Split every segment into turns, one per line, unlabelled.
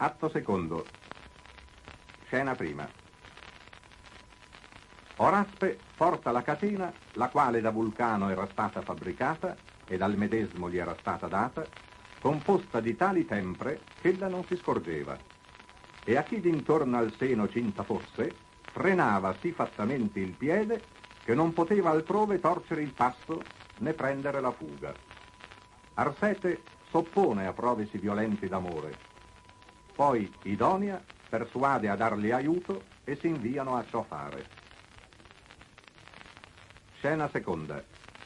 Atto secondo. Scena prima. Oraspe porta la catena, la quale da Vulcano era stata fabbricata e dal medesimo gli era stata data, composta di tali tempre ch'ella non si scorgeva, e a chi d'intorno al seno cinta fosse, frenava sì fattamente il piede che non poteva altrove torcere il passo né prendere la fuga. Arsete s'oppone a prove sì violenti d'amore. Poi Idonia persuade a dargli aiuto e si inviano a ciò fare. Scena seconda.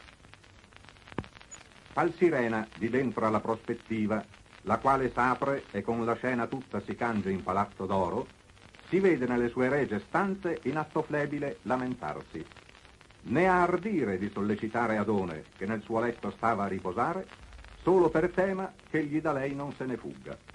Al Sirena di dentro alla prospettiva, la quale s'apre e con la scena tutta si cange in palazzo d'oro, si vede nelle sue regie stanze in atto flebile lamentarsi. Né a ardire di sollecitare Adone, che nel suo letto stava a riposare, solo per tema che gli da lei non se ne fugga.